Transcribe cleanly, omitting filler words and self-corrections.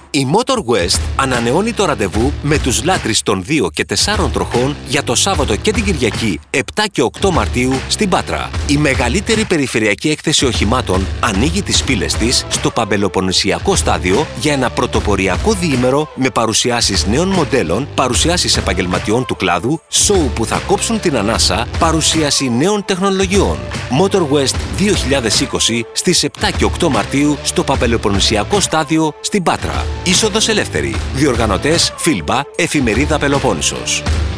Η Motor West ανανεώνει το ραντεβού με τους λάτρεις των 2 και 4 τροχών για το Σάββατο και την Κυριακή 7 και 8 Μαρτίου στην Πάτρα. Η μεγαλύτερη περιφερειακή έκθεση οχημάτων ανοίγει τις πύλες της στο Παμπελοποννησιακό στάδιο για ένα πρωτοποριακό διήμερο με παρουσιάσεις νέων μοντέλων, παρουσιάσεις επαγγελματιών του κλάδου, σοου που θα κόψουν την ανάσα, παρουσίαση νέων τεχνολογιών. Motor West 2020 στις 7 και 8 Μαρτίου στο Παμπελοποννησιακό στάδιο στην Πάτρα. Είσοδος ελεύθερη. Διοργανωτές Φίλμπα, Εφημερίδα Πελοπόννησος.